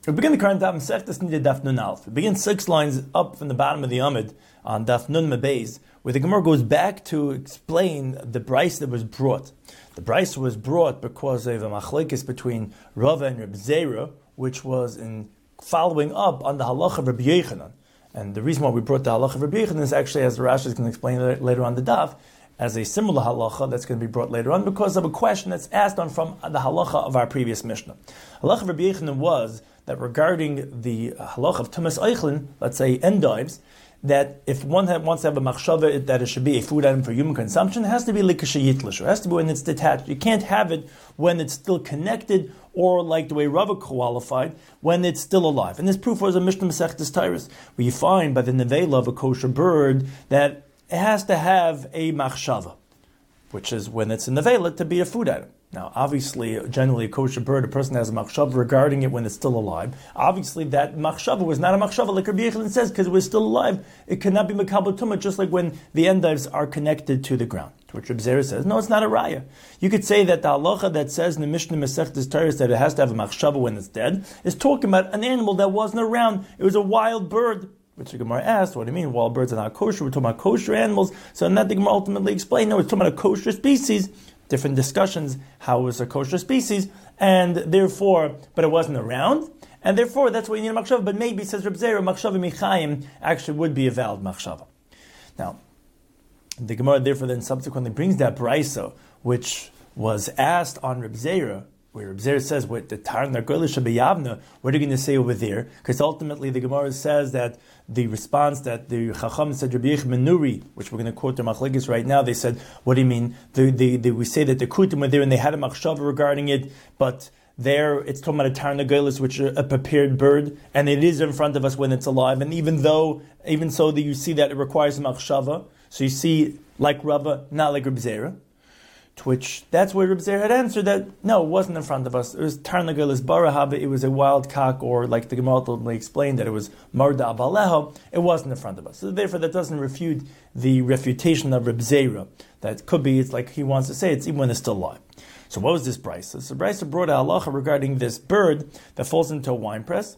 We begin the current daf Masechtas Nida Daf Nun Alf. We begin 6 lines up from the bottom of the Amud on Daf Nun Mebez, where the Gemara goes back to explain the brayso that was brought. The brayso was brought because of a machlekes between Rava and Reb Zera, which was in following up on the halacha of Rabbi Yochanan. And the reason why we brought the halacha of Rabbi Yochanan is actually, as the Rashi is going to explain later on the daf, as a similar halacha that's going to be brought later on because of a question that's asked on from the halacha of our previous Mishnah. Halacha of Rabbi Yochanan was that regarding the halacha of Tumas Eichlin, let's say endives, that if one wants to have a machshava that it should be a food item for human consumption, it has to be likashayitlish. It has to be when it's detached. You can't have it when it's still connected, or like the way Rava qualified, when it's still alive. And this proof was a Mishnah Masechtas Tyrus, where you find by the nevela of a kosher bird that it has to have a machshava, which is when it's in nevela to be a food item. Now, obviously, generally a kosher bird, a person has a machshava regarding it when it's still alive. Obviously, that machshava was not a machshava, like Rabbi Yochanan says, because it was still alive. It cannot be makabel tumah, just like when the endives are connected to the ground. To which Rabbi Zera says, no, it's not a raya. You could say that the halacha that says in the Mishnah Masechtas Tyrus that it has to have a machshava when it's dead is talking about an animal that wasn't around. It was a wild bird. Which the Gemara asked, what do you mean? Wild birds are not kosher. We're talking about kosher animals. So that the Gemara ultimately explained, no, it's talking about a kosher species. Different discussions, how it was a kosher species, and therefore, but it wasn't around, and therefore that's why you need a machshava. But maybe, says Reb Zera, machshava michayim actually would be a valid machshava. Now, the Gemara therefore then subsequently brings that brayso, which was asked on Reb Zera, where Reb Zera says, what the tar nargolish b'yavna, what are you going to say over there? Because ultimately the Gemara says that the response that the Chacham said, Rabbi Yochanan Nuri, which we're going to quote the machlekes right now, they said, what do you mean? We say that the kutim were there and they had a machshava regarding it, but there it's talking about a tar nargolish, which is a prepared bird, and it is in front of us when it's alive. And even so that you see that it requires a machshava, so you see like Rava, not like Reb Zera. To which that's where Reb Zera had answered that no, it wasn't in front of us. It was Tarnagelis Barahaba, it was a wild cock, or like the Gemara ultimately explained that it was Marda Abaleho, it wasn't in front of us. So therefore that doesn't refute the refutation of Reb Zera. That could be, it's like he wants to say, it's even when it's still alive. So what was this brayso? So brayso brought a halacha regarding this bird that falls into a wine press,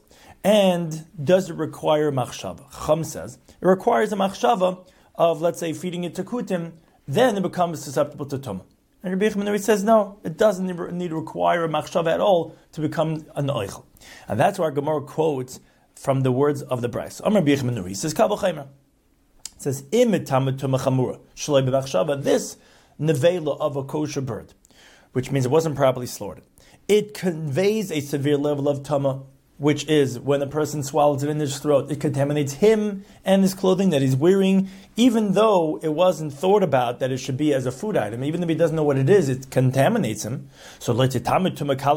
and does it require machshava? Chum says, it requires a machshava of, let's say, feeding it to kutim, then it becomes susceptible to tumah. And Rabbi Yochanan says, no, it doesn't need to require a machshava at all to become an oichel. And that's why our Gemara quotes from the words of the brayso. Rabbi Yochanan, he says, Kabel Chaimer. It says, imitamut tumachamura, shalei b'machshava, this nevela of a kosher bird, which means it wasn't properly slaughtered. It conveys a severe level of tumah, which is when a person swallows it in his throat, it contaminates him and his clothing that he's wearing, even though it wasn't thought about that it should be as a food item. Even if he doesn't know what it is, it contaminates him. So it shouldn't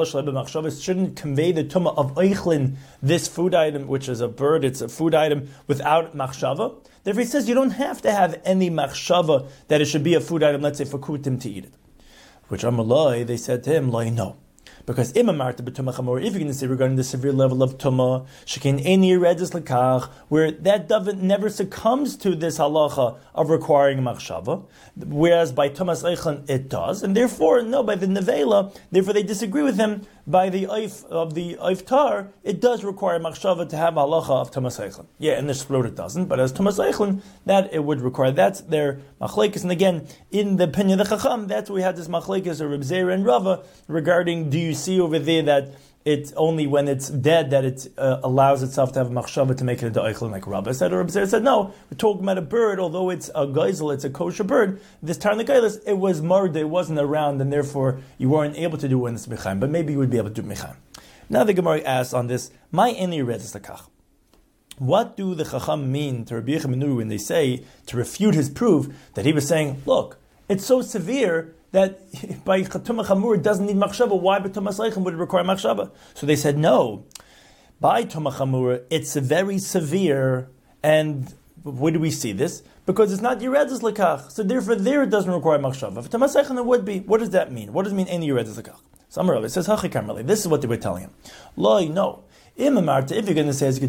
convey the tumah of eichlin, this food item, which is a bird, it's a food item, without machshava. Therefore he says you don't have to have any machshava that it should be a food item, let's say for kutim to eat it. Which Amalai, they said to him, Loi, no. Because if you're going to say regarding the severe level of tumah, shekin eni redis lekach, where that dovet never succumbs to this halacha of requiring machshava, whereas by tumas eichlin it does, and therefore no, by the nevela, therefore they disagree with him. By the oif of the oif tar, it does require machshava to have halacha of tumas eichlin. Yeah, in this throat it doesn't, but as tumas eichlin, that it would require. That's their machlekes. And again, in the opinion of the Chacham, that's where we had this machlekes of Reb Zera and Rava regarding, do you see over there that it's only when it's dead that it allows itself to have machshava to make it into eichlin, like Rava said, or Reb Zera said, no, we're talking about a bird, although it's a geisel, it's a kosher bird, this tarnagailis, it was marda, it wasn't around, and therefore you weren't able to do when it's mechaim, but maybe you would be able to do mechaim. Now the Gemara asks on this, my eni redis lakach. What do the Chacham mean to Rabbi Yochanan when they say, to refute his proof, that he was saying, look, it's so severe that by Tumah Chamur it doesn't need machshava. Why by Tumas Eichlin would it require machshava? So they said, no. By Tumah Chamur, it's very severe, and where do we see this? Because it's not Yeredus Lekach. So therefore there it doesn't require machshava. If Tumas Eichlin it would be. What does that mean? What does it mean, any Yeredus Lekach? It says, Hachikamrali. This is what they were telling him. Loi, no. If you're going to say, as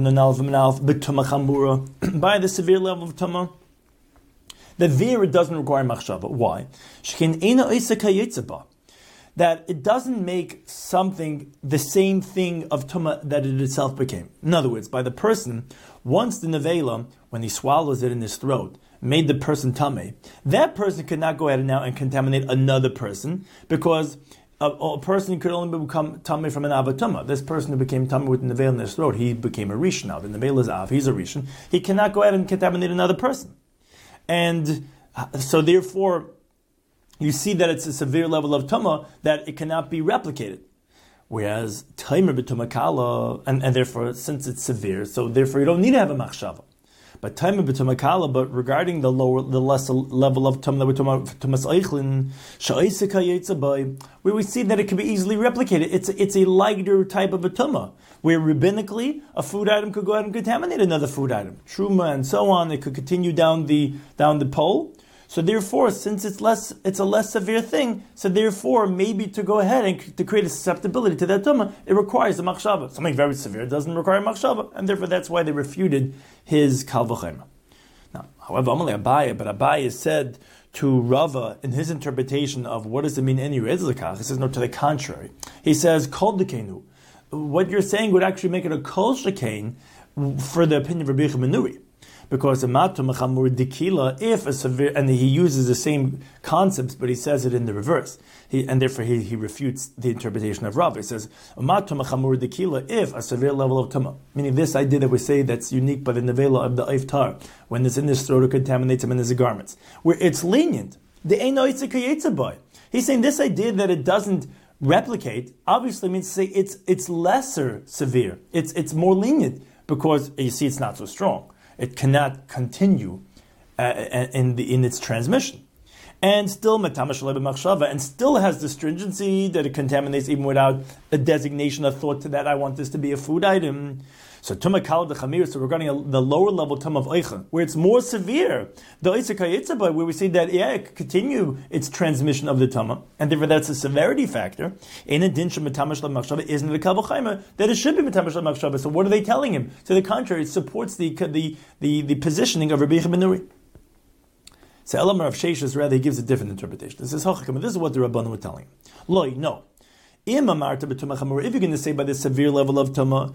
by the severe level of Tumah, the there it doesn't require machshava. Why? that it doesn't make something the same thing of Tumah that it itself became. In other words, by the person, once the Nevela, when he swallows it in his throat, made the person Tameh, that person could not go ahead and now and contaminate another person, because a person could only become Tameh from an Avatuma. This person who became Tameh with the Nevela in his throat, he became a Rishon now. The Nevela is Av, he's a Rishon. He cannot go ahead and contaminate another person. And so therefore, you see that it's a severe level of Tumah that it cannot be replicated. Whereas Taimer b'Tumah Kala, and therefore, since it's severe, so therefore you don't need to have a Machshava. But Taimer b'Tumah Kala, but regarding the lesser level of Tumah, Tumas Eichlin, Sha'isika Yetzabay, where we see that it can be easily replicated. It's a lighter type of a Tumah, where rabbinically, a food item could go ahead and contaminate another food item. Truma and so on, it could continue down the pole. So therefore, since it's a less severe thing, so therefore, maybe to go ahead and to create a susceptibility to that tumah, it requires a machshava. Something very severe doesn't require a machshava, and therefore that's why they refuted his kal v'chomer. Now, however, Amalei Abaye said to Rava in his interpretation of what does it mean any rezlikach, he says no, to the contrary. He says kol dekenu. What you're saying would actually make it a kol shekain for the opinion of Rabbi Yochanan ben Nuri. Because if a severe, and he uses the same concepts, but he says it in the reverse, and therefore he refutes the interpretation of Rav. He says, if a severe level of tumah, meaning this idea that we say that's unique by the nevela of the iftar, when it's in his throat, it contaminates him in his garments, where it's lenient. He's saying this idea that it doesn't replicate obviously means to say it's lesser severe, it's more lenient, because you see it's not so strong. It cannot continue in its transmission. And still, and still has the stringency that it contaminates even without a designation, a thought to that I want this to be a food item. So Tumah Kal B'Chamir, so regarding the lower level Tumah of Eicha, where it's more severe, the Eitzah Kayitzabah, where we see that it could continue its transmission of the Tumah, and therefore that's a severity factor. In addition, Metamash Machshava isn't the Kal V'Chaimer, that it should be Metamash Machshava. So what are they telling him? To the contrary, it supports the positioning of Rabbi Yochanan ben Nuri. So Elamar of Sheshes, rather, he gives a different interpretation. This is Hachakam, this is what the Rabbanan were telling him. Loi, no. If you're going to say by the severe level of Tumah,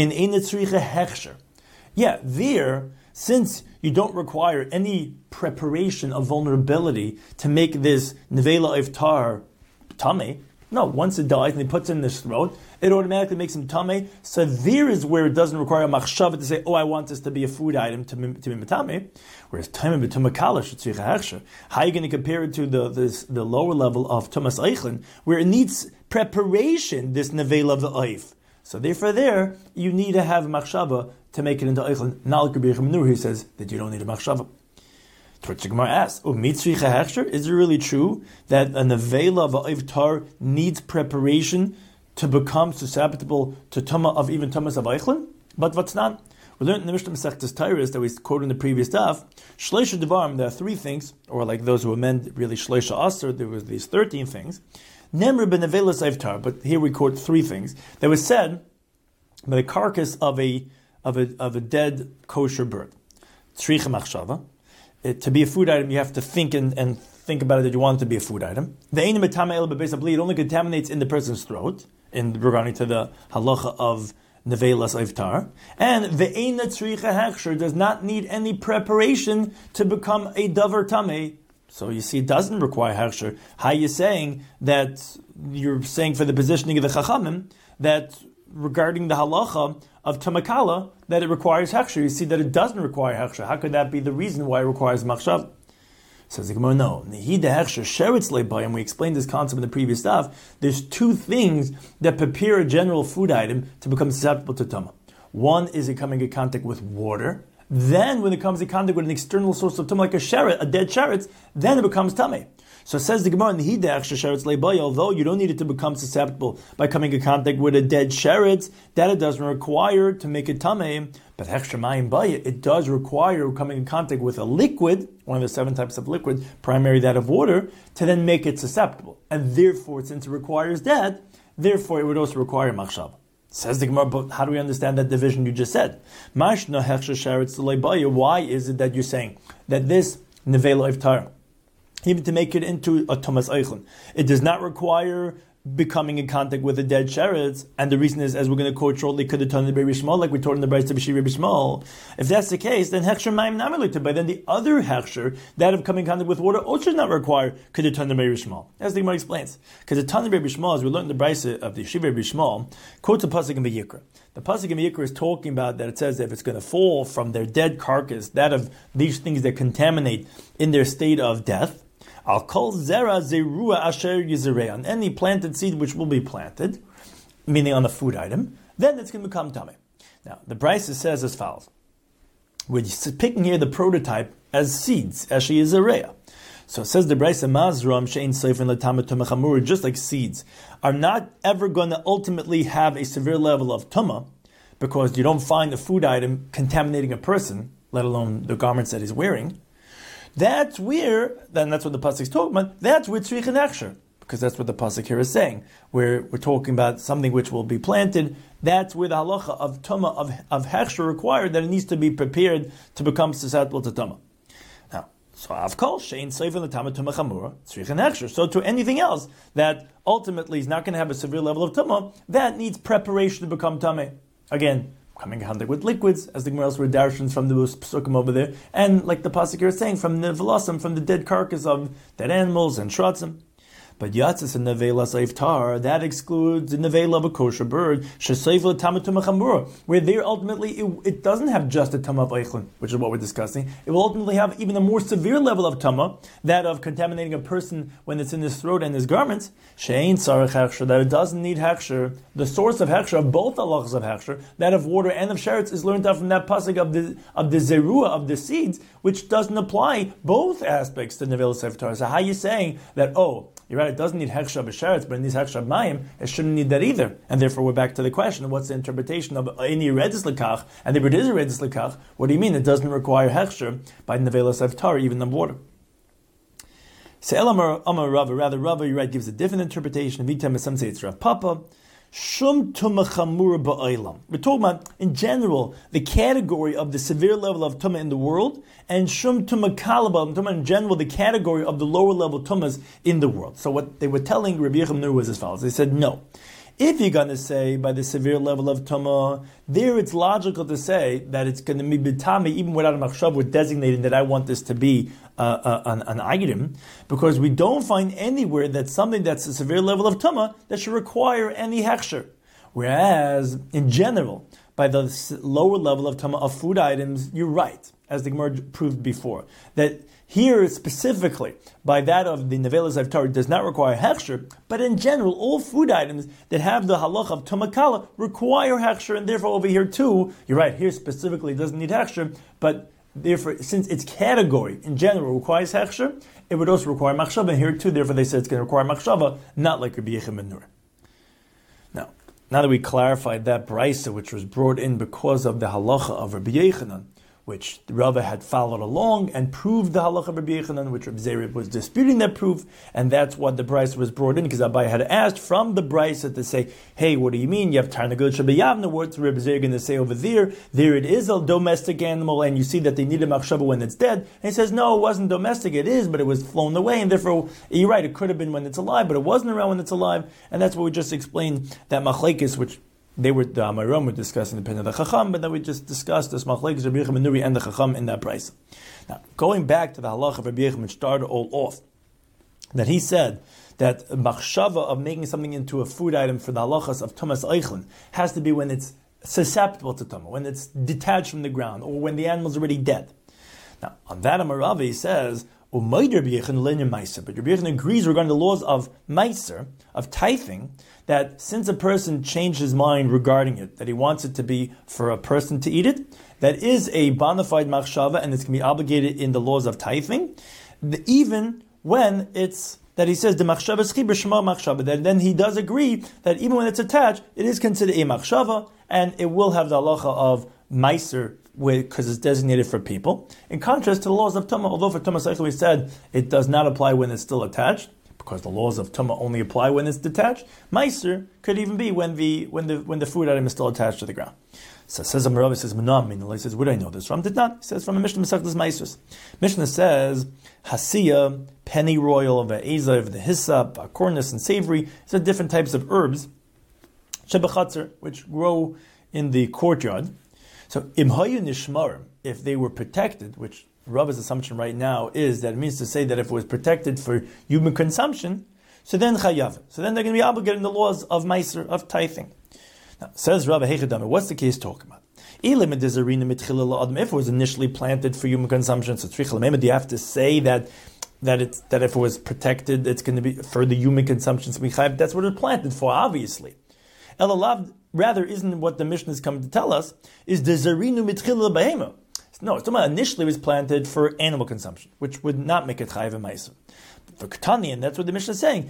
yeah, there, since you don't require any preparation of vulnerability to make this Nevela Iftar Tameh, no, once it dies and he puts it in his throat, it automatically makes him Tameh. So there is where it doesn't require a machshava to say, oh, I want this to be a food item to be Tameh. Whereas Tameh b'Tumah Kala shetzricha hechsher. How are you going to compare it to the lower level of Tumas Eichlin, where it needs preparation, this Nevela of the Eif? So therefore there, you need to have machshava to make it into Eichlin. Now Rabbi Yochanan ben Nuri, he says that you don't need a machshava. To which the Gemara asks, is it really true that a nevela of a iftar needs preparation to become susceptible to tumah of even tumas of eichlin? But what's not? We learned in the Mishnah Masechtas Tairis that we quoted in the previous daf, Shleisha Devarim, there are 3 things, or like those who amend really Shleisha Aser, there was these 13 things. Nemr ben nevelas iftar, but here we quote 3 things that was said by the carcass of a dead kosher bird. Tzricha machshava. To be a food item, you have to think and think about it that you want it to be a food item. It only contaminates in the person's throat, in regarding to the halacha of nevelas iftar. And ve'ena tzricha hechsher does not need any preparation to become a davar tameh. So you see, it doesn't require hechsher. How are you saying that? You're saying for the positioning of the chachamim that regarding the halacha of Tumah Kala, that it requires hechsher. You see that it doesn't require hechsher. How could that be the reason why it requires machshav? Says the Gemara, no. Nehida hechsher sheretz le'bayim. We explained this concept in the previous stuff. There's 2 things that prepare a general food item to become susceptible to tumah. One is it coming in contact with water. Then, when it comes in contact with an external source of tumah, like a sheret, a dead sheretz, then it becomes tameh. So it says the Gemara, although you don't need it to become susceptible by coming in contact with a dead sheretz, that it doesn't require to make it tameh. But it does require coming in contact with a liquid, one of the 7 types of liquid, primarily that of water, to then make it susceptible. And therefore, since it requires that, therefore it would also require machshava. Says the Gemara, but how do we understand that division you just said? Why is it that you're saying that this nevela iftar, even to make it into a tumas eichlin, it does not require becoming in contact with a dead sheretz, and the reason is, as we're going to quote shortly, could have turned the Rebbe Shmuel, like we taught in the Brayz to B'Shir Rebbe Shmuel. If that's the case, then hechsher mayim namelite. But then the other hechsher, that of coming in contact with water, also does not require could have turned the Rebbe Shmuel. As the Gemara explains, because the Tana Rebbe Shmuel, as we learned in the Brayz of the Yeshiva Rebbe Shmuel, quotes a pasuk in Vayikra. The pasuk in Vayikra is talking about that it says that if it's going to fall from their dead carcass, that of these things that contaminate in their state of death. I'll call zera zerua asher yizerei, on any planted seed which will be planted, meaning on a food item, then it's going to become tamei. Now, the Brayz says as follows. We're picking here the prototype as seeds, asher yizerei. So it says the Brayz mazram shein seifin l'tamei tumah chamura, just like seeds are not ever going to ultimately have a severe level of tumah, because you don't find a food item contaminating a person, let alone the garments that he's wearing. That's where, then that's what the pasuk is talking about, that's where tzrich and hechsher, because that's what the pasuk here is saying, where we're talking about something which will be planted. That's where the halacha of tumah, of hechsher required, that it needs to be prepared to become susceptible to tumah. Now, so avkol shein seifin l'tamei tumah chamura tzrich and hechsher. So to anything else that ultimately is not going to have a severe level of tumah, that needs preparation to become tamei. Again, coming in contact with liquids, as the Gemara were darshans from the psukim over there, and like the pasuk here is saying, from the velosim, from the dead carcass of dead animals and shratzim. But yatzis and nevela seiftar, that excludes the nevela of a kosher bird, sheseifel tamatum chamura, where there ultimately it doesn't have just a tamah of eichlin, which is what we're discussing. It will ultimately have even a more severe level of tamah, that of contaminating a person when it's in his throat and his garments. Shein sarach hechsher, that it doesn't need hechsher. The source of hechsher, of both halachas of hechsher, that of water and of sheretz, is learned out from that pasuk of the zerua, of the seeds, which doesn't apply both aspects to nevela seiftar. So how are you saying that, you're right, it doesn't need hechsher b'sheretz, but it needs hechsher mayim, it shouldn't need that either. And therefore we're back to the question, what's the interpretation of any redis lekach, and if it is a redis lekach, what do you mean it doesn't require hechsher by nevela seiftar, even the water? So Amar Rava, rather Rava, you're right, gives a different interpretation. Vitam, some say it's Rav Papa. Shum tumah chamura ba'olam. We're talking about, in general, the category of the severe level of tumah in the world, and shum tumah kalaba, I'm talking about in general the category of the lower level tumahs in the world. So what they were telling Rabbi Yochanan Nur was as follows. They said, no. If you're going to say by the severe level of tumah, there it's logical to say that it's going to be b'tamei, even without a machshav, with designating that I want this to be an item, because we don't find anywhere that something that's a severe level of tumah that should require any hechsher. Whereas, in general, by the lower level of tumah of food items, you're right, as the Gemara proved before, that here specifically, by that of the nevela seiftar, does not require hechsher, but in general, all food items that have the halach of tumah kala require hechsher, and therefore over here too, you're right, here specifically it doesn't need hechsher, but therefore, since its category in general requires hechsher, it would also require machshava, and here too, therefore they said it's going to require machshava, not like Rabbi Yochanan ben Nur. Now that we clarified that brisa, which was brought in because of the halacha of Rabbi Yochanan, which the Rava had followed along and proved the halacha of Rabbi Yochanan, which Rabbi Zera was disputing that proof, and that's what the brisa was brought in, because Abai had asked from the brisa to say, hey, what do you mean? You have Tarnagol Shabbayavna, what's Rabbi Zera going to say over there? There it is a domestic animal, and you see that they need a machshava when it's dead. And he says, no, it wasn't domestic, it is, but it was flown away, and therefore, you're right, it could have been when it's alive, but it wasn't around when it's alive, and that's what we just explained, that machlekes, which the Amarim were discussing the opinion of the Chacham, but then we just discussed this machlekes Rabbi Yochanan ben Nuri and the Chacham in that price. Now, going back to the halacha of Rabbi Yochanan, which started all off, that he said that machshava of making something into a food item for the halachas of tumas eichlin has to be when it's susceptible to tumah, when it's detached from the ground, or when the animal's already dead. Now, on that Amaravi, he says, but Rabbi Yochanan agrees regarding the laws of meiser, of tithing, that since a person changed his mind regarding it, that he wants it to be for a person to eat it, that is a bona fide machshava, and it's going to be obligated in the laws of tithing, even when it's, that he says, the machshava is chibur shema machshava, that then he does agree that even when it's attached, it is considered a machshava, and it will have the halacha of meiser, because it's designated for people. In contrast to the laws of tumah, although for tumah seichel we said it does not apply when it's still attached, because the laws of Tumah only apply when it's detached. Meiser could even be when the food item is still attached to the ground. So says Amarav, says Menam, he says, where do I know this from? Did not. He says from a Mishnah Masechtas Meisers. Mishnah says, Hasiya, pennyroyal, ve'ezav, the hyssop, cornus, and savory. These are different types of herbs, shebachatzer, which grow in the courtyard. So imhayu nishmarim, if they were protected, which Rav's assumption right now is that it means to say that if it was protected for human consumption, so then chayav. So then they're going to be obligated in the laws of meiser, of tithing. Now, says Rav Heichadam, what's the case talking about? If it was initially planted for human consumption, so do you have to say that if it was protected, it's going to be for the human consumption? That's what it's planted for, obviously. Elalav, rather, isn't what the Mishnah is coming to tell us, is the zarinu mitchila behema. No, it's talking about initially it was planted for animal consumption, which would not make it chayiv and meiser. For Ketani, and that's what the Mishnah is saying,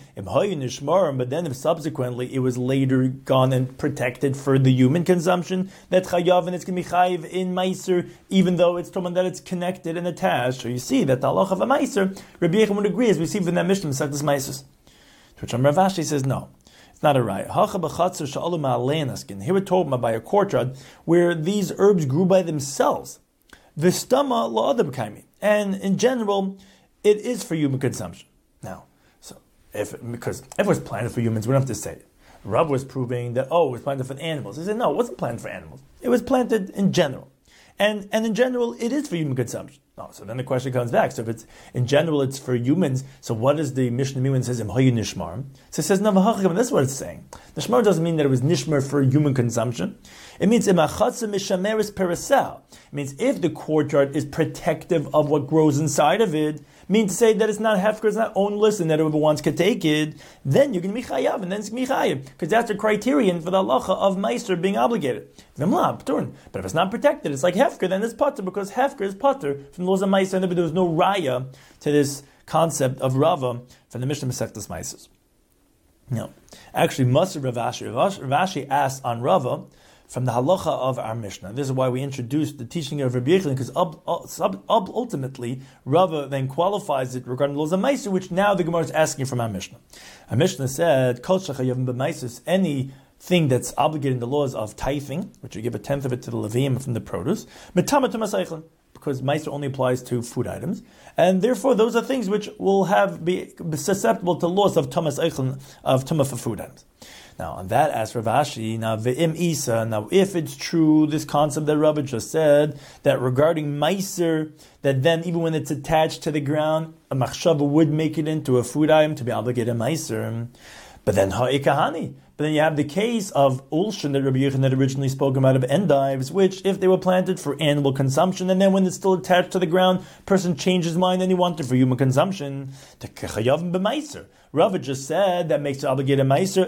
but then if subsequently it was later gone and protected for the human consumption, that chayav and it's going to be chayiv in meiser, even though it's told that it's connected and attached. So you see that the halacha of a meiser, Rabbi Yechon would agree, as we see from that Mishnah, Masechtas Meisers. To which Rav Ashi says, no, it's not a right. Here we're talking about by a courtyard where these herbs grew by themselves. V'stama la'adam kaimi. And in general, it is for human consumption. Now, because if it was planted for humans, we don't have to say it. Rav was proving that, it was planted for animals. He said, no, it wasn't planted for animals. It was planted in general. And in general, it is for human consumption. No, so then the question comes back. So if it's in general, it's for humans. So what does the Mishnah mean when it says imhayu nishmar? So it says navahachim. That's what it's saying. Nishmar doesn't mean that it was nishmar for human consumption. It means imachatza mishameris perasel. It means if the courtyard is protective of what grows inside of it, mean to say that it's not hefker, it's not ownless, and that whoever wants can take it, then you're going to be chayav, and then it's going to be chayav, because that's the criterion for the halacha of meiser being obligated. But if it's not protected, it's like hefker, then it's pater, because hefker is pater from the laws of meiser, and there was no raya to this concept of Rava from the Mishnah Masechtas Meisers. No, actually, Rav Ashi asked on Rava from the halacha of our Mishnah. This is why we introduced the teaching of Rabbi Yechon, because ultimately Rava then qualifies it regarding the laws of Meiser, which now the Gemara is asking from our Mishnah. Our Mishnah said, Kol shechayavim b'meiser, anything that's obligated in the laws of tithing, which you give a tenth of it to the Leviim from the produce, because Meiser only applies to food items, and therefore those are things which will be susceptible to laws of Tumas Eichlin, of Tumah for food items. Now, on that, asks Rav Ashi, now, ve'im isa, now, if it's true, this concept that Rabbi just said, that regarding meiser, that then, even when it's attached to the ground, a machshava would make it into a food item to be obligated meiser. But then, ha'ikahani. But then you have the case of ulshin that Rabbi Yechon had originally spoken about of endives, which, if they were planted for animal consumption, and then when it's still attached to the ground, person changed his mind and he wanted for human consumption, to kechayavim b'meiser. Rava just said that makes it obligated meiser,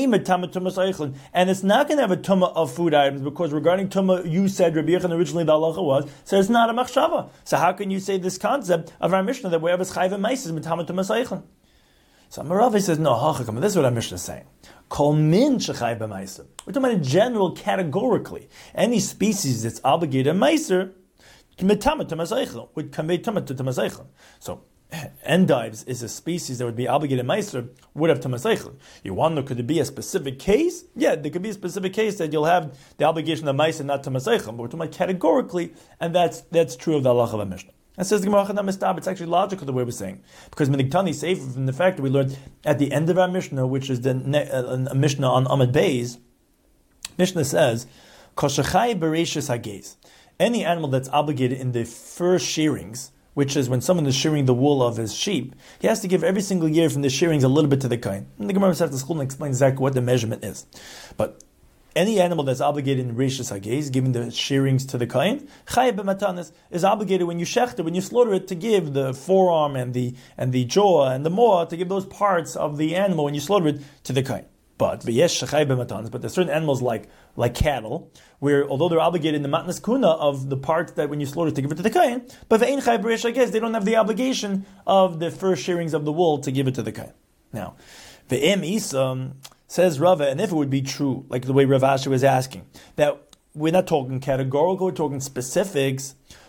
and it's not going to have a tumah of food items, because regarding tumah, you said Rabbi Yechon originally the halacha was, so it's not a machshava. So how can you say this concept of our Mishnah that wherever it's chayv and meiser is mitama tumas eichlin? So Amarav says, no, hachakam, this is what our Mishnah is saying. Kol min shechayv b'meiser. We're talking about in general, categorically. Any species that's obligated meiser, mitama tumas eichlin, would convey tumah to tumas eichlin. So, endives is a species that would be obligated meiser, would have tumas eichlin. You wonder, could there be a specific case? Yeah, there could be a specific case that you'll have the obligation of meiser, not tumas eichlin. But we're talking about categorically, and that's true of the halacha of the Mishnah. And says the Gemara Chadam Estab, it's actually logical the way we're saying. Because Menigtani is safe from the fact that we learned at the end of our Mishnah, which is the Mishnah on Amud Beis, Mishnah says, Koshachai Bereshis Hagez. Any animal that's obligated in the first shearings, which is when someone is shearing the wool of his sheep, he has to give every single year from the shearings a little bit to the kain. And the Gemara has to school and explain exactly what the measurement is. But any animal that's obligated in Rishis Hagez, giving the shearings to the Kain, Chayav b'matanis, is obligated when you shecht it, when you slaughter it, to give the forearm and the jaw and the maw, to give those parts of the animal when you slaughter it to the Kain. But there's certain animals like cattle, where although they're obligated in the matnas kuna of the parts that when you slaughter to give it to the Kain, but ve'ein chayav b'reish Hagez, they don't have the obligation of the first shearings of the wool to give it to the Kain. Now, ve'em isa, says Rava, and if it would be true, like the way Rav Ashi was asking, that we're not talking categorical, we're talking specifics,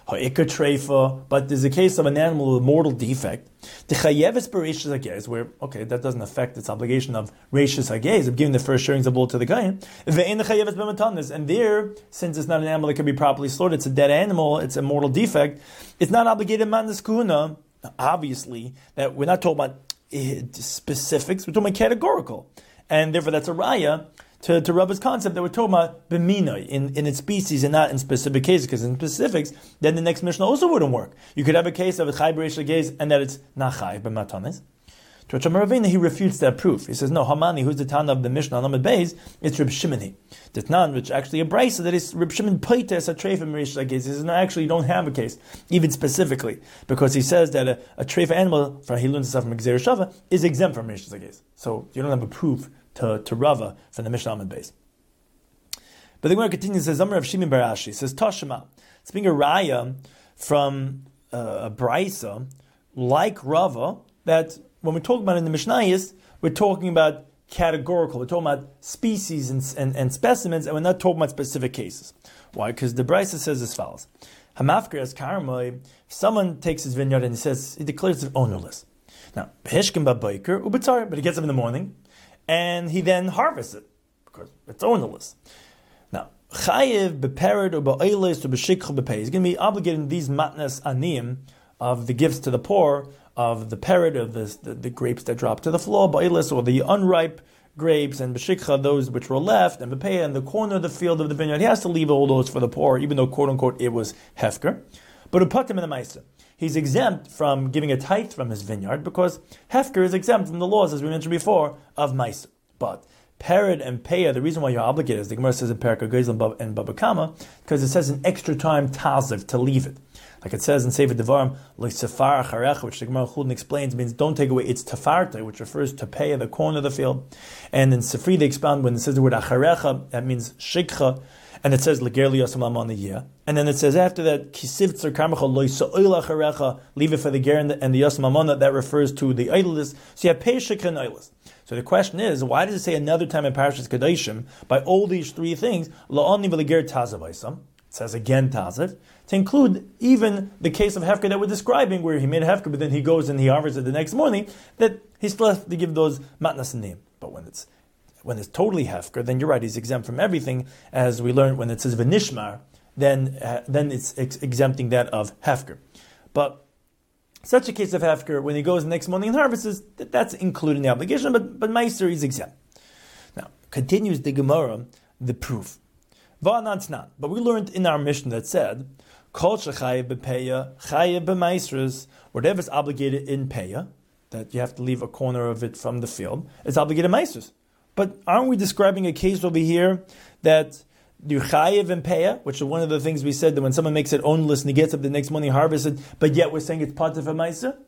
ha'ikar treifa, but there's a case of an animal with a mortal defect. The chayeves bereishis hagez, where that doesn't affect its obligation of reishis hagez of giving the first sharings of bull to the kohen. Ve'en the chayeves b'matanis, and there, since it's not an animal that can be properly slaughtered, it's a dead animal, it's a mortal defect. It's not obligated manas kuna. Obviously, that we're not talking about specifics, we're talking about categorical, and therefore that's a raya to Rabba's concept that we're talking about b'mina in its species and not in specific cases, because in specifics, then the next Mishnah also wouldn't work. You could have a case of a chai b'reish hagez and that it's not chai b'matanis. To Amar Ravina, he refutes that proof. He says, no, Hamani, who's the Tana of the Mishnah on Amud Beis, it's Reb Shimon. The Tana, which actually a brisa that is Reb Shimon Paites a treifa b'reish hagez. He says, no, actually, you don't have a case, even specifically, because he says that a treifa animal from Hilun to from Gzeir Shava is exempt from b'reish hagez. So you don't have a proof to Rava from the Mishnah Amud Beis. But the Gemara continues, says, Amar Rav Shimon bar Ashi, says, Tashema, it's being a raya from a brisa, like Rava, that when we're talking about in the Mishnayos, we're talking about categorical, we're talking about species and specimens, and we're not talking about specific cases. Why? Because the brisa says as follows. Hamafker as karmoi, if someone takes his vineyard and he declares it ownerless. Now, Heshkin ba'bayker, ubitzar, but he gets up in the morning, and he then harvests it, because it's ownerless. Now, chayiv bepered or ba'oiles or b'shikcha b'pei, he's going to be obligated in these matnas aniyim of the gifts to the poor, of the perid, of the grapes that drop to the floor, ba'oiles, or the unripe grapes, and b'shikcha, those which were left, and b'pei, in the corner of the field of the vineyard. He has to leave all those for the poor, even though, quote unquote, it was hefker. But upatim in the ma'isa, he's exempt from giving a tithe from his vineyard, because hefker is exempt from the laws, as we mentioned before, of ma'isa. But perid and peah, the reason why you're obligated, as the Gemara says in Perek HaGozel and Baba Kama, because it says an extra time taziv, to leave it. Like it says in Sefer Devarim, l'sefar acharecha, which the Gemara Chulin explains means don't take away its tafarte, which refers to peah, the corner of the field. And in Sefri they expound when it says the word acharecha, that means shikcha, and it says leger liyasam on the year. And then it says after that, kisiv tzar karmecha lo yisa'oil acharecha, leave it for the ger and the yasam amona, that refers to the idolist. So you have peah, shikcha, and idolist. So the question is, why does it say another time in Parashas Kedoshim, by all these three things, la'oni v'leger tazav aisam, it says again tazav, to include even the case of hefker that we're describing, where he made a hefker, but then he goes and he harvests it the next morning, that he's still has to give those matnas a name. But when it's totally hefker, then you're right, he's exempt from everything, as we learned when it says v'nishmar, then it's exempting that of hefker. But such a case of hefker, when he goes the next morning and harvests, that's included in the obligation, but Meiser is exempt. Now, continues the Gemara, the proof. Va'anatznan. But we learned in our mission that said, Kol shechayev b'peya, chayev b'meisrus, whatever's obligated in peya, that you have to leave a corner of it from the field, it's obligated meisrus. But aren't we describing a case over here that you chayev and peya, which is one of the things we said, that when someone makes it ownless and he gets up the next morning harvested, but yet we're saying it's part of a meiser?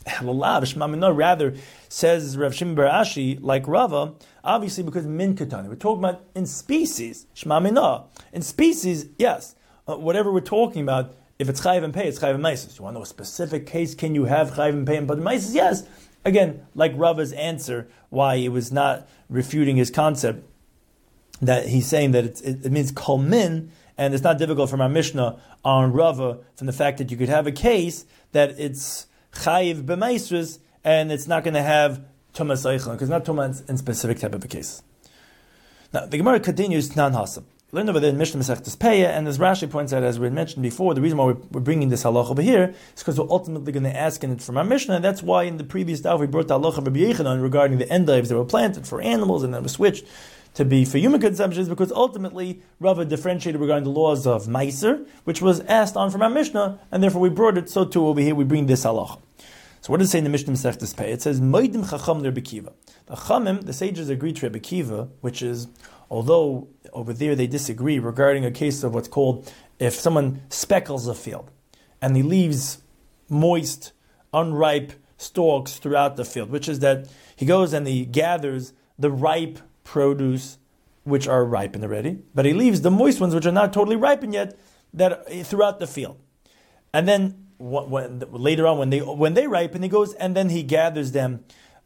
Rather, says Rav Shimon bar Ashi, like Rava, obviously because min katani. We're talking about in species, shma minah. In species, yes. Whatever we're talking about, if it's chayiv and pei, it's chayiv and meises. You want to know a specific case? Can you have chayiv and pei and but meises? Yes. Again, like Rava's answer, why it was not refuting his concept, that he's saying that it means kol min, and it's not difficult from our Mishnah on Rava from the fact that you could have a case that it's chayiv b'meisrus and it's not going to have tumas eichel, because not tumas in specific type of a case. Now the Gemara continues nan hasam. Learned over there in Mishnah Masechtas Peya, and as Rashi points out, as we mentioned before, the reason why we're bringing this halach over here is because we're ultimately going to ask in it from our Mishnah, and that's why in the previous daf we brought the halach of Rabbi Yechanan regarding the endives that were planted for animals and then were switched to be for human consumption, because ultimately Rava differentiated regarding the laws of Meiser, which was asked on from our Mishnah, and therefore we brought it. So too over here we bring this halach. So what does it say in the Mishnah Masechtas Peya? It says Moedim Chacham Rabbi Kiva. The Chamim, the sages, agreed to Rabbi Kiva, which is, although over there they disagree regarding a case of what's called if someone speckles a field and he leaves moist, unripe stalks throughout the field, which is that he goes and he gathers the ripe produce which are ripened already, but he leaves the moist ones which are not totally ripened yet that throughout the field. And then later on when they ripen, he goes and then he gathers them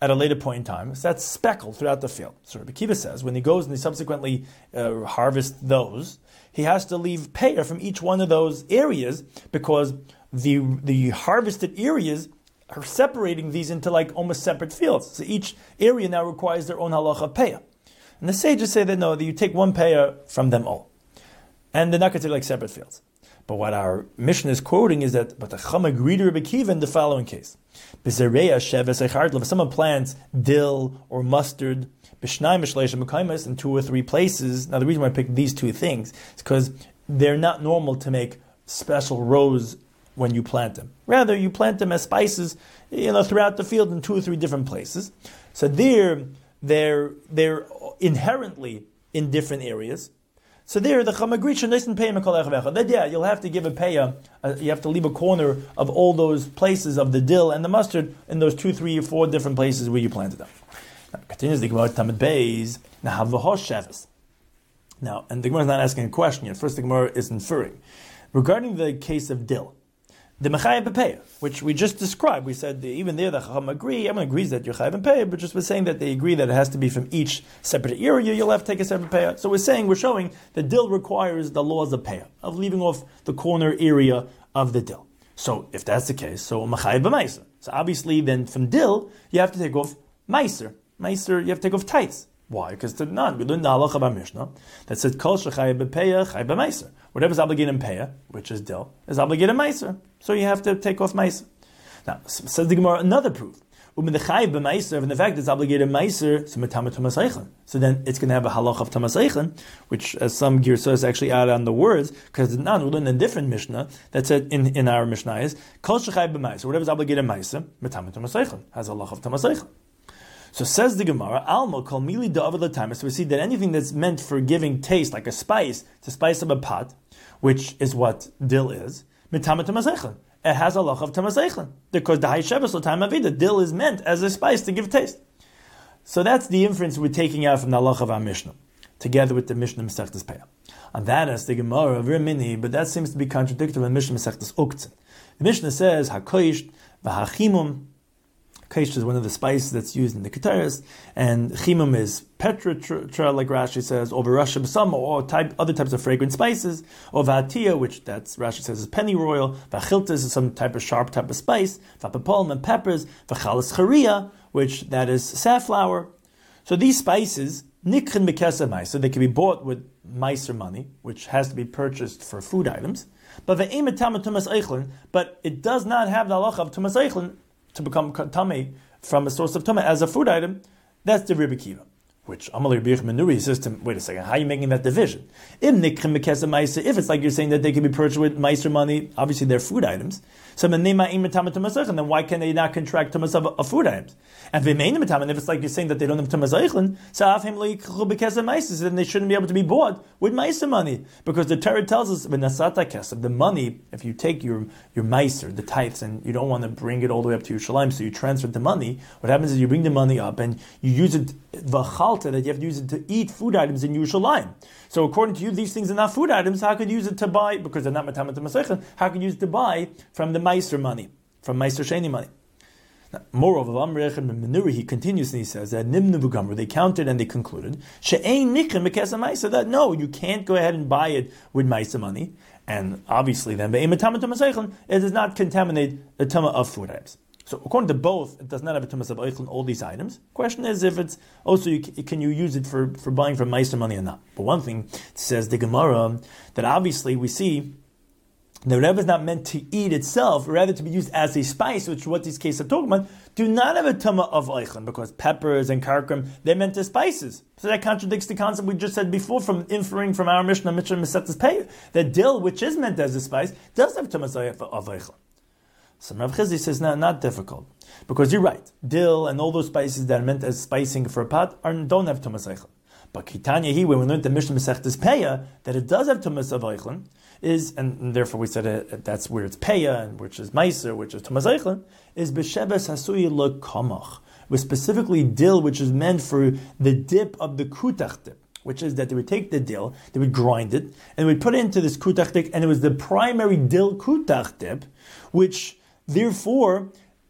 at a later point in time. So that's speckled throughout the field. So Rabbi Kiva says when he goes and he subsequently harvests those, he has to leave payah from each one of those areas because the harvested areas are separating these into like almost separate fields. So each area now requires their own halacha of payah. And the sages say that no, that you take one payah from them all. And they're not considered like separate fields. But what our mission is quoting is that, but the Chum agreed to Rabbi Kiva in the following case. If someone plants dill or mustard in 2 or 3 places, now the reason why I picked these 2 things is because they're not normal to make special rows when you plant them. Rather, you plant them as spices, throughout the field in 2 or 3 different places. So they're inherently in different areas. So there, the Chum agreed, that you'll have to give a payah, you have to leave a corner of all those places of the dill and the mustard in those 2, 3, or 4 different places where you planted them. Now, continues the Gemara Tamid Beis, Now, and the Gemara is not asking a question yet. First, the Gemara is inferring. Regarding the case of dill, the Mechayah B'Peyah, which we just described, we said even there the Chacham agree, everyone agrees that you're Chayav B'Peyah, but just we're saying that they agree that it has to be from each separate area, you'll have to take a separate Peyah. So we're showing that dill requires the laws of Peyah, of leaving off the corner area of the dill. So if that's the case, so Mechayah B'Meiser. So obviously then from dill, you have to take off Meiser. Meiser, you have to take off tights. Why? Because we learned the halacha of our Mishnah that said kol shechayah b'peyah chay b'meiser. Whatever's obligated in peyah, which is dill, is obligated in meiser. So you have to take off meiser. Now says the Gemara another proof. The chayav b'meiser, and the fact that it's obligated in meiser, so metama tumas eichen. So then it's going to have a halacha of tumas eichen, which as some girsos actually add on the words because we learned in a different Mishnah that said in our Mishnah is kol shechayah b'meiser. Whatever's obligated in meiser, metama tumas eichen has a halacha of tumas eichen. So says the Gemara, Alma kol mili da'avad l'tamis. So we see that anything that's meant for giving taste, like a spice, to spice up a pot, which is what dill is, mitama tamaseichen. It has a loch of tamaseichen. Because the hayshevas l'tam avida, dill is meant as a spice to give taste. So that's the inference we're taking out from the halacha of our Mishnah, together with the Mishnah Masechtas Peyah. On that as the Gemara, very mini, but that seems to be contradictory with Mishnah Masechtas Uktzin. The Mishnah says, hakoish v'hachimum. Kaish is one of the spices that's used in the Keteris, and chimum is petra, like Rashi says, or v'rasha b'sam, or other types of fragrant spices, or v'atia, which that's Rashi says is pennyroyal, v'achiltas is some type of sharp type of spice, v'apapolm and peppers, v'chalas charia, which that is safflower. So these spices, nikrin b'kesa mais, so they can be bought with meiser money, which has to be purchased for food items, but but it does not have the halacha of tumas eichlin, to become tamei from a source of tumah as a food item. That's the Rabbi Kiva. Which Amalei Rabbi Yochanan ben Nuri says to wait a second, how are you making that division? If it's like you're saying that they can be purchased with meiser money, obviously they're food items. So then why can they not contract tumas of food items? And if it's like you're saying that they don't have tumas eichlin, so then they shouldn't be able to be bought with meiser money, because the Torah tells us the money. If you take your meiser, the tithes, and you don't want to bring it all the way up to Yerushalayim, so you transfer the money. What happens is you bring the money up and you use it that you have to use it to eat food items in Yerushalayim. So according to you, these things are not food items. How could you use it to buy, because they're not matamat masechet, how could you use it to buy from the meiser money, from meiser sheni money? Now, moreover, Menuri, he continues and he says that Nimnu v'gamru, they counted and they concluded she'ein nikrim b'kesa meiser, that no, you can't go ahead and buy it with meiser money, and obviously then it does not contaminate the tumah of food items. So according to both, it does not have a tumas of eichlin, all these items. Question is if it's also, can you use it for buying from meiser money or not? But one thing says the Gemara, that obviously we see that whatever is not meant to eat itself, rather to be used as a spice, which is what these cases are talking about, do not have a tumah of eichlin, because peppers and karkam, they're meant as spices. So that contradicts the concept we just said before, from inferring from our Mishnah Masechtas Peyah, that dill, which is meant as a spice, does have tumas of eichlin. So Rav Chizdi says, no, not difficult. Because you're right. Dill and all those spices that are meant as spicing for a pot don't have tumas eichlin. But Kitanya, when we learned the Mishnah Masechtas Peyah, that it does have tumas of eichlin, and therefore we said that's where it's Peyah, and which is Meiser, which is tumas eichlin, is B'Shebes Hasuyi L'Kamach. With specifically dill, which is meant for the dip of the kutach dip, which is that they would take the dill, they would grind it, and they would put it into this kutach dip, and it was the primary dill kutach dip, which therefore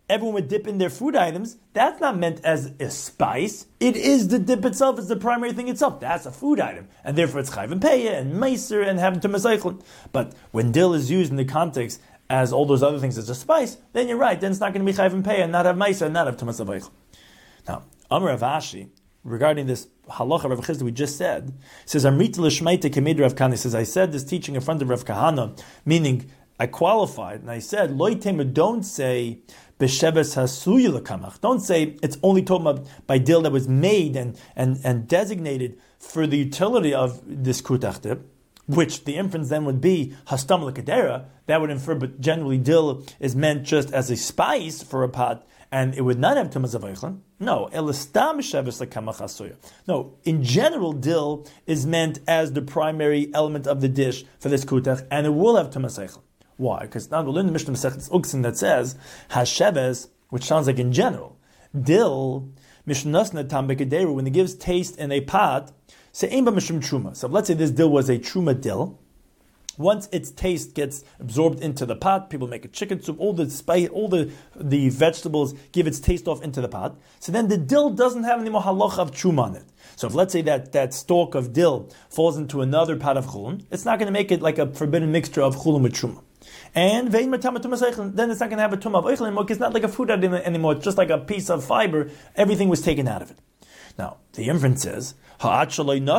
everyone would dip in their food items, that's not meant as a spice. It is the dip itself, it's the primary thing itself. That's a food item. And therefore it's chayv and peya and meiser and having to mesaychlin. But when dill is used in the context as all those other things as a spice, then you're right, then it's not going to be chayv and peya and not have meiser and not have tumas avaychlin. Now, Amar Rav Ashi, regarding this halacha Rav Chizda we just said, says, Amrita l'shmeita kemid Rav Kahana. He says, I said this teaching in front of Rav Kahana, meaning I qualified, and I said, Lo yitema, don't say b'sheves hasuya l'kamach. Don't say it's only talking about by dill that was made and designated for the utility of this kutach dip, which the inference then would be hastam l'kedera. That would infer, but generally dill is meant just as a spice for a pot, and it would not have tumas avaychlin. No, elastam sheves l'kamach hasuya. No, in general, dill is meant as the primary element of the dish for this kutach, and it will have tumas avaychlin. Why? Because now we'll learn the Mishnah Masechet Uksin that says hasheves, which sounds like in general, dill mishnasna tam bekederu, when it gives taste in a pot, se'im b'mishum truma. So let's say this dill was a truma dill. Once its taste gets absorbed into the pot, people make a chicken soup, all the spice, all the vegetables give its taste off into the pot. So then the dill doesn't have any more halacha of truma on it. So if let's say that stalk of dill falls into another pot of chulun, it's not going to make it like a forbidden mixture of chulun with truma. And then it's not going to have a tumah of oichel anymore, because it's not like a food item anymore, it's just like a piece of fiber, everything was taken out of it. Now, the inference is, but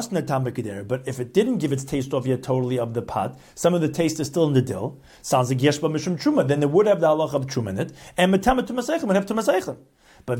if it didn't give its taste off yet totally of the pot, some of the taste is still in the dill, sounds like yeshba mishum truma, then it would have the halach of truma in it, and matama tumaseichel would have tumaseichel. But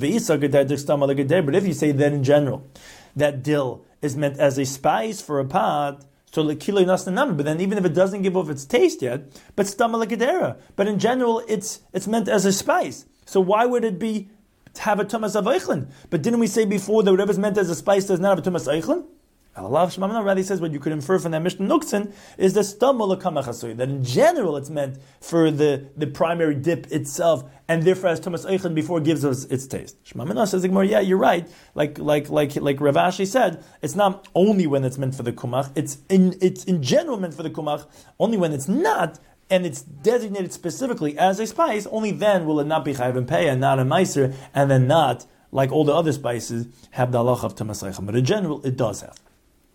if you say that in general, that dill is meant as a spice for a pot, so lekilo nasna number, but then even if it doesn't give off its taste yet, but stama lekadera. But in general, it's meant as a spice. So why would it be have a tumas of eichlin? But didn't we say before that whatever's meant as a spice does not have a tumas eichlin? Allah Shemamna rather says what you could infer from that Mishnah Nuktzin is the stama lekama chasuy, that in general it's meant for the primary dip itself, and therefore has tumas eichlin before it gives us its taste. Shemamna says, yeah, you're right. Like Rav Ashi said, it's not only when it's meant for the kumach, it's in general meant for the kumach. Only when it's not, and it's designated specifically as a spice, only then will it not be chayv and pei and not a meiser, and then not, like all the other spices, have the halach of tumas eichlin. But in general, it does have.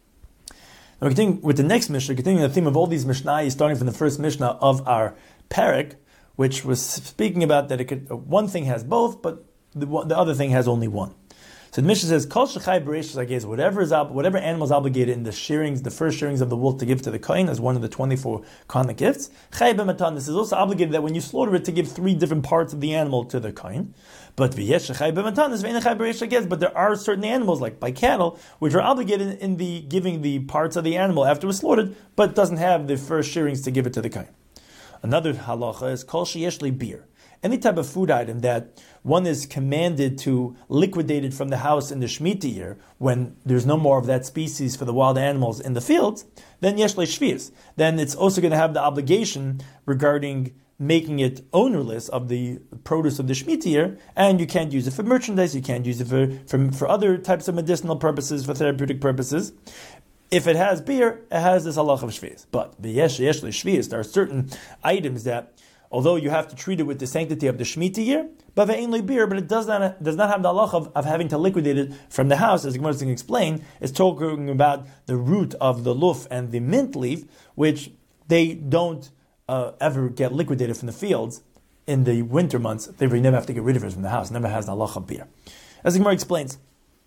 Now we continue with the next Mishnah, continuing the theme of all these Mishnayos, starting from the first Mishnah of our parak, which was speaking about that one thing has both, but the other thing has only one. So the Mishnah says, "Kol shechai b'reish zagez," whatever animal is obligated in the first shearings of the wool to give to the kohen as one of the 24 kohanik gifts. Chai b'matan. This is also obligated that when you slaughter it to give 3 different parts of the animal to the kohen. But v'yesh shechai b'matan is v'ein chai b'reish zagez. But there are certain animals, like by cattle, which are obligated in the giving the parts of the animal after it was slaughtered, but doesn't have the first shearings to give it to the kohen. Another halacha is kol sheyesh li beer. Any type of food item that one is commanded to liquidate it from the house in the Shemitah year, when there's no more of that species for the wild animals in the fields, then yesh leishvius. Then it's also going to have the obligation regarding making it ownerless of the produce of the Shemitah year, and you can't use it for merchandise, you can't use it for other types of medicinal purposes, for therapeutic purposes. If it has beer, it has this halach of shvius. But the yesh leishvius, there are certain items that, although you have to treat it with the sanctity of the Shemitah year, but it does not have the halach of having to liquidate it from the house, as the Gemara is going to explain. It's talking about the root of the luf and the mint leaf, which they don't ever get liquidated from the fields in the winter months. They never have to get rid of it from the house. It never has the halach of beer. As the Gemara explains,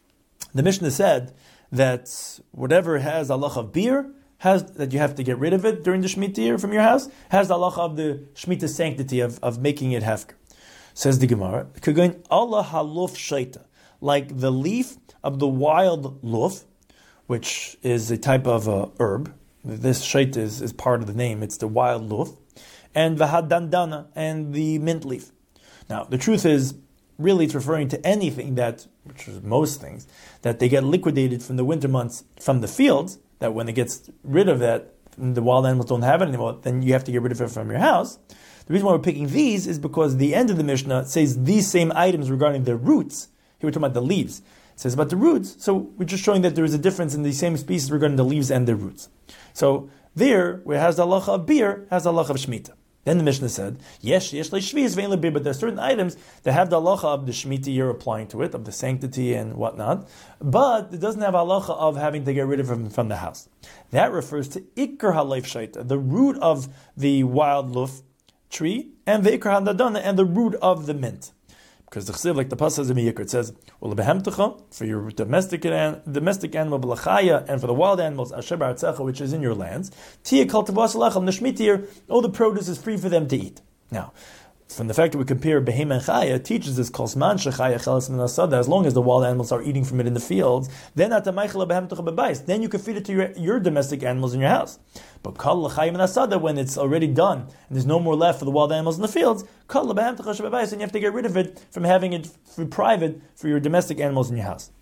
the Mishnah said that whatever has halach of beer, that you have to get rid of it during the Shemitah year from your house, has the halacha of the Shemitah sanctity of making it hefker. Says the Gemara, Allah haluf shaita, like the leaf of the wild luf, which is a type of herb. This shaita is part of the name, it's the wild luf, and v'hadandana, and the mint leaf. Now, the truth is, really it's referring to anything which is most things, that they get liquidated from the winter months from the fields, that when it gets rid of that, the wild animals don't have it anymore, then you have to get rid of it from your house. The reason why we're picking these is because the end of the Mishnah says these same items regarding the roots. Here we're talking about the leaves. It says about the roots, so we're just showing that there is a difference in the same species regarding the leaves and the roots. So there, where it has the halacha of beer, has the halacha of Shemitah. Then the Mishnah said, yes, but there are certain items that have the halacha of the Shemitah year applying to it, of the sanctity and whatnot, but it doesn't have halacha of having to get rid of it from the house. That refers to Iker Haleif Shaita, the root of the wild luf tree, and the Iker Hadadana, and the root of the mint. Because the chsiv, like the pasuk says in Yikr, it says, for your domestic animal, b'lachaya, and for the wild animals, asher b'artzecha, which is in your lands, tia kaltivas alechel nishmitir, all the produce is free for them to eat. Now, from the fact that we compare Behema and Chaya, teaches us Kolsman Shechaya Chelas Min Asada, as long as the wild animals are eating from it in the fields, then you can feed it to your domestic animals in your house. But Kal L'Chayim Min Asada, when it's already done, and there's no more left for the wild animals in the fields, Kal L'Behem Techa, and you have to get rid of it from having it for private for your domestic animals in your house.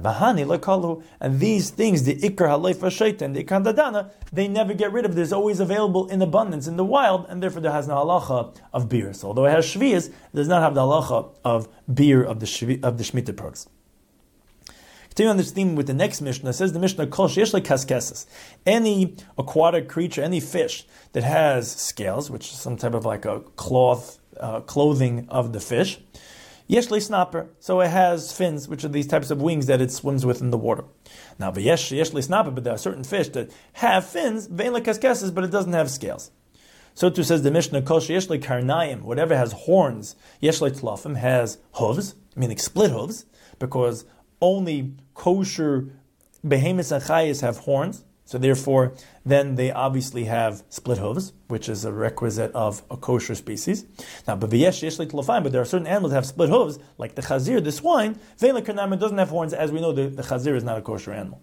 And these things, the Ikar Haleif V'Sheit and the Ikar Dadana, they never get rid of. There's always available in abundance in the wild, and therefore there has no halacha of beer. So although it has shvius, it does not have the halacha of beer of the Shemitah products. Continue on this theme with the next Mishnah. It says the Mishnah, Kol sheyesh le kaskeses. Any aquatic creature, any fish that has scales, which is some type of like a clothing of the fish, Yeshle snapper, so it has fins, which are these types of wings that it swims with in the water. Now, yeshle snapper, but there are certain fish that have fins, vein like kaskeses, but it doesn't have scales. So too says the Mishnah, Kol yeshle karnayim, whatever has horns, yeshle tlafim, has hooves, meaning split hooves, because only kosher behemoths and chayas have horns. So therefore, then they obviously have split hooves, which is a requisite of a kosher species. Now, but there are certain animals that have split hooves, like the chazir, the swine. Ve'la karnayim doesn't have horns, as we know the chazir is not a kosher animal.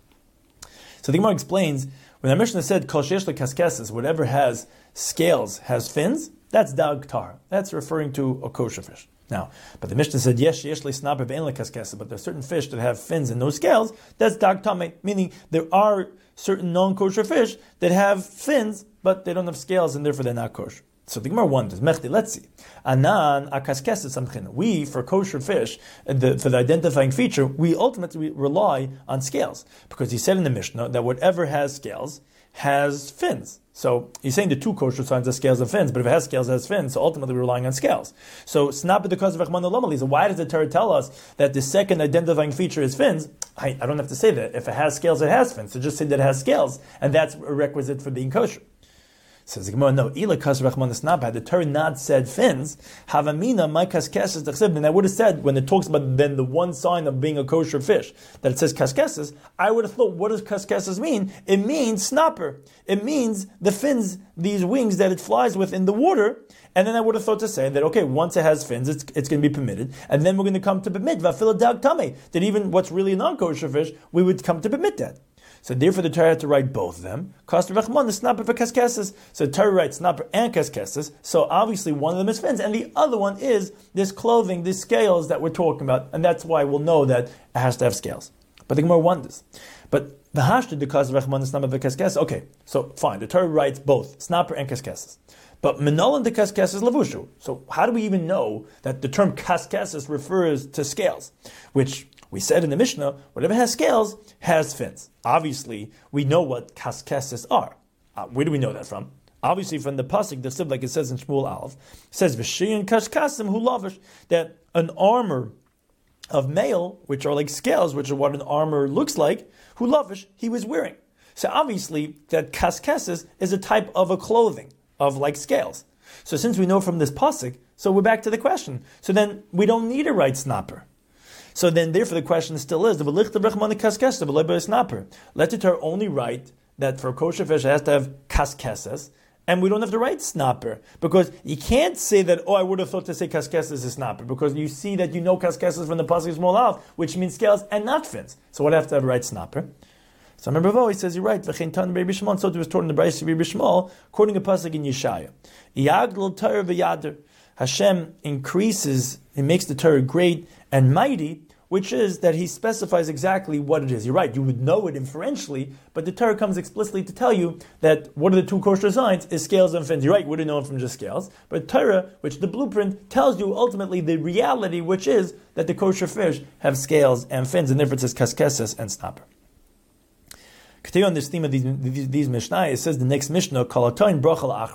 So the Gemara explains, when the Mishnah said, Kol sheyesh lekaskeses, whatever has scales, has fins, that's dag tar. That's referring to a kosher fish. Now, but the Mishnah said, yes, yesh le'snaper ve'en lekaskeses, but there are certain fish that have fins and no scales, that's dag tame, meaning there are certain non-kosher fish that have fins, but they don't have scales, and therefore they're not kosher. So the Gemara wonders, Mechti, let's see. Anan akaskeses samchin. We, for kosher fish, for the identifying feature, we ultimately rely on scales. Because he said in the Mishnah that whatever has scales has fins. So he's saying the two kosher signs are scales and fins, but if it has scales, it has fins, so ultimately we're relying on scales. So snap the cause of Rachman Olamali. So why does the Torah tell us that the second identifying feature is fins? I don't have to say that. If it has scales, it has fins. So just say that it has scales, and that's a requisite for being kosher. Says the Gemara, no, ila kas rachman snap, had the Torah not said fins, havamina my kaskeses dechsib, and I would have said, when it talks about then the one sign of being a kosher fish, that it says kaskeses, I would have thought, what does kaskeses mean? It means snapper. It means the fins, these wings that it flies with in the water, and then I would have thought to say that, okay, once it has fins, it's going to be permitted, and then we're going to come to permit, vafiladag tame, that even what's really a non-kosher fish, we would come to permit that. So therefore the Torah had to write both of them. Cost of Rachman is snapper for kaskeses. So the Torah writes snapper and kaskeses. So obviously one of them is fins, and the other one is this clothing, these scales that we're talking about, and that's why we'll know that it has to have scales. But the Gemara wonders. But the hashta the cost of Rachman is snapper for kaskeses. Okay, so fine. The Torah writes both snapper and kaskeses. But menolan de kaskeses lavushu. So how do we even know that the term kaskeses refers to scales, which we said in the Mishnah, whatever has scales has fins. Obviously, we know what kaskeses are. Where do we know that from? Obviously, from the pasuk, the sib, like it says in Shmuel Aleph, says v'shiyin kashkasim hu lavish, that an armor of mail, which are like scales, which are what an armor looks like, hu lavish, he was wearing. So obviously, that kaskeses is a type of a clothing of like scales. So since we know from this pasuk, so we're back to the question. So then we don't need to write snapper. So then, therefore, the question still is: let the Torah only write that for a kosher fish it has to have kaskeses, and we don't have to write snapper, because you can't say that. Oh, I would have thought to say kaskeses is snapper, because you see that you know kaskeses from the pasuk Shmuel Aleph, which means scales and not fins. So what have to write snapper? So remember, he says you're right. V'chein tan Rabbi Shmuel, so it was taught in the Brayso of Rabbi Shmuel, quoting a pasuk in Yeshaya. Yagdol Torah v'yader. Hashem increases, He makes the Torah great and mighty, which is that He specifies exactly what it is. You're right, you would know it inferentially, but the Torah comes explicitly to tell you that what are the two kosher signs is scales and fins. You're right, you wouldn't know it from just scales, but Torah, which the blueprint, tells you ultimately the reality, which is that the kosher fish have scales and fins, and therefore it says kaskeses and snapper. Continue on this theme of these Mishnah, it says the next Mishnah, Kalatoin Brachal Achrav.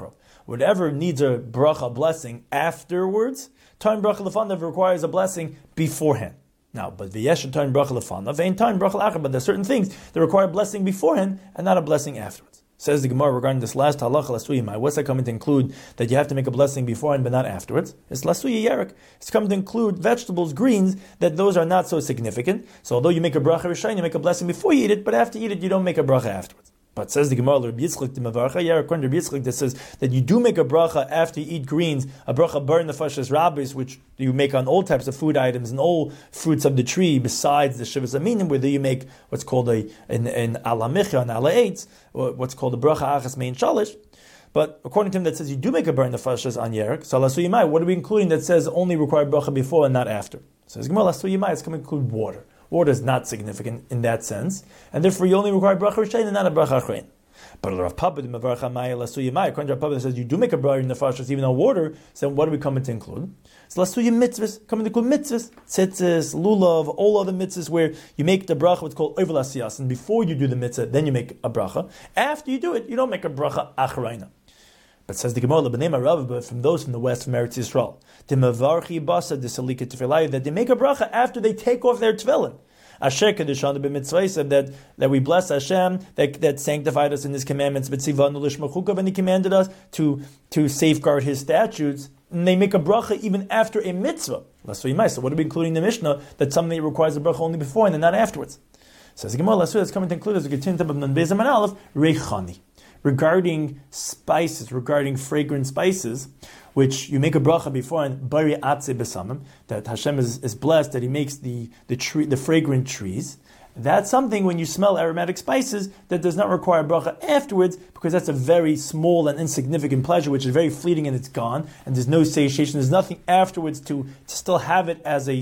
whatever needs a bracha blessing afterwards, time bracha lefanav requires a blessing beforehand. Now, but v'yesh time bracha lefanav, ve'in time bracha lachar, but there are certain things that require a blessing beforehand and not a blessing afterwards. Says the Gemara regarding this last halacha lasuyimai. What's that coming to include that you have to make a blessing beforehand but not afterwards? It's lasuyi yerek. It's coming to include vegetables, greens, that those are not so significant. So although you make a bracha rishon, you make a blessing before you eat it, but after you eat it, you don't make a bracha afterwards. But says the Gemara, Rabbi Yitzchak the Mavarcha, according to Rabbi Yitzchak, that says that you do make a bracha after you eat greens, a bracha bar nefashas rabbis, which you make on all types of food items and all fruits of the tree, besides the shivas aminim, where you make what's called an ala micha, an ala eitz, or what's called a bracha achas mein shalish. But according to him, that says you do make a bar nefashas on yerek. So lasu yimai, what are we including that says only require bracha before and not after? Says Gemara, lasu yimai, it's going to include water. Water is not significant in that sense, and therefore you only require bracha rishon and not a bracha achrein. But Rav Papa, the Mavarcha Maya Lasuya Maya, according to Rav Papa, that says you do make a bracha in the nefashos even though water. So what are we coming to include? So Lasuya mitzvahs, coming to include mitzvahs, tzitzis, lulav, all other mitzvahs where you make the bracha what's called ovel asiyas, and before you do the mitzvah, then you make a bracha. After you do it, you don't make a bracha achreina. But says the Gemara, but from those from the west, from Eretz Yisrael, the Mavarchi Basa, the Salika Tefillah, that they make a bracha after they take off their tefillin. Asher kedushan b'mitzvayim, that we bless Hashem, that sanctified us in His commandments, b'tzivanu lishmachukav, and He commanded us to safeguard His statutes. And they make a bracha even after a mitzvah. So what are we including in the Mishnah? That something that requires a bracha only before and then not afterwards. Says the Gemara, that's coming to include as we continue to Nun Beis Amud Aleph, reichani. Regarding spices, regarding fragrant spices, which you make a bracha before and bari atze besamim, that Hashem is blessed that He makes the fragrant trees. That's something when you smell aromatic spices that does not require bracha afterwards, because that's a very small and insignificant pleasure, which is very fleeting and it's gone, and there's no satiation. There's nothing afterwards to still have it as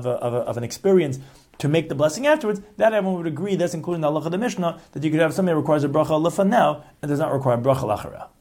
an experience. To make the blessing afterwards, that everyone would agree, that's including the halacha of the Mishnah, that you could have something that requires a bracha lefanau and does not require bracha lachara.